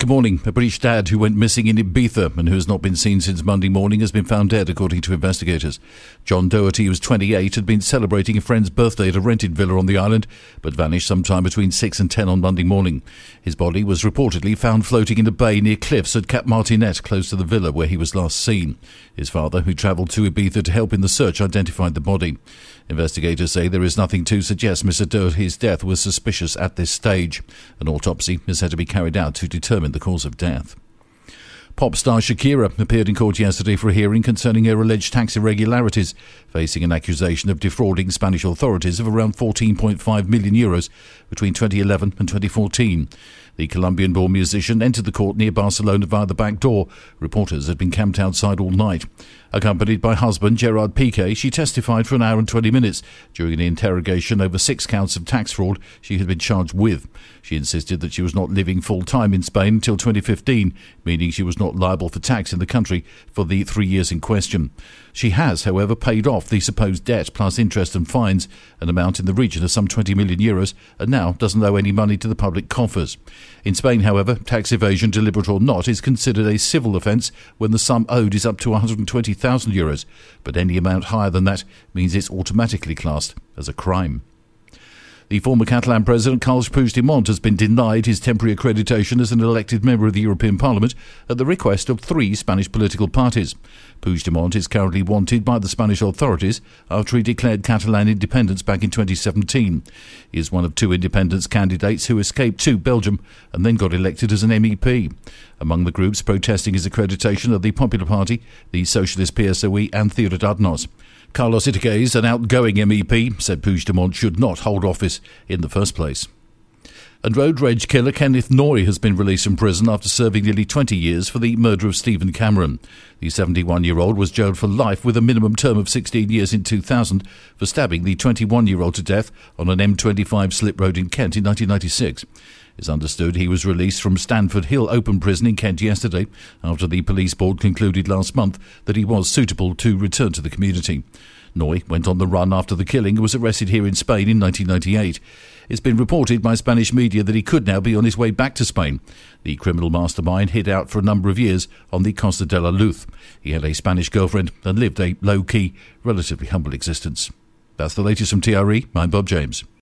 Good morning. A British dad who went missing in Ibiza and who has not been seen since Monday morning has been found dead, according to investigators. John Doherty, who was 28, had been celebrating a friend's birthday at a rented villa on the island, but vanished sometime between 6 and 10 on Monday morning. His body was reportedly found floating in a bay near cliffs at Cap Martinet, close to the villa where he was last seen. His father, who travelled to Ibiza to help in the search, identified the body. Investigators say there is nothing to suggest Mr. Doherty's death was suspicious at this stage. An autopsy is said to be carried out to determine the cause of death. Pop star Shakira appeared in court yesterday for a hearing concerning her alleged tax irregularities, facing an accusation of defrauding Spanish authorities of around €14.5 million between 2011 and 2014. The Colombian-born musician entered the court near Barcelona via the back door. Reporters had been camped outside all night. Accompanied by husband Gerard Piqué, she testified for an hour and 20 minutes during an interrogation over 6 counts of tax fraud she had been charged with. She insisted that she was not living full-time in Spain until 2015, meaning she was not liable for tax in the country for the 3 years in question. She has, however, paid off the supposed debt plus interest and fines, an amount in the region of some €20 million, and now doesn't owe any money to the public coffers. In Spain, however, tax evasion, deliberate or not, is considered a civil offence when the sum owed is up to €120,000, but any amount higher than that means it's automatically classed as a crime. The former Catalan president, Carles Puigdemont, has been denied his temporary accreditation as an elected member of the European Parliament at the request of 3 Spanish political parties. Puigdemont is currently wanted by the Spanish authorities after he declared Catalan independence back in 2017. He is one of 2 independence candidates who escaped to Belgium and then got elected as an MEP. Among the groups protesting his accreditation are the Popular Party, the Socialist PSOE and Ciudadanos. Carlos Iturgaiz, an outgoing MEP, said Puigdemont should not hold office in the first place. And road rage killer Kenneth Noye has been released from prison after serving nearly 20 years for the murder of Stephen Cameron. The 71-year-old was jailed for life with a minimum term of 16 years in 2000 for stabbing the 21-year-old to death on an M25 slip road in Kent in 1996. It's understood he was released from Stanford Hill Open Prison in Kent yesterday after the police board concluded last month that he was suitable to return to the community. Noye went on the run after the killing and was arrested here in Spain in 1998. It's been reported by Spanish media that he could now be on his way back to Spain. The criminal mastermind hid out for a number of years on the Costa de la Luz. He had a Spanish girlfriend and lived a low-key, relatively humble existence. That's the latest from TRE. I'm Bob James.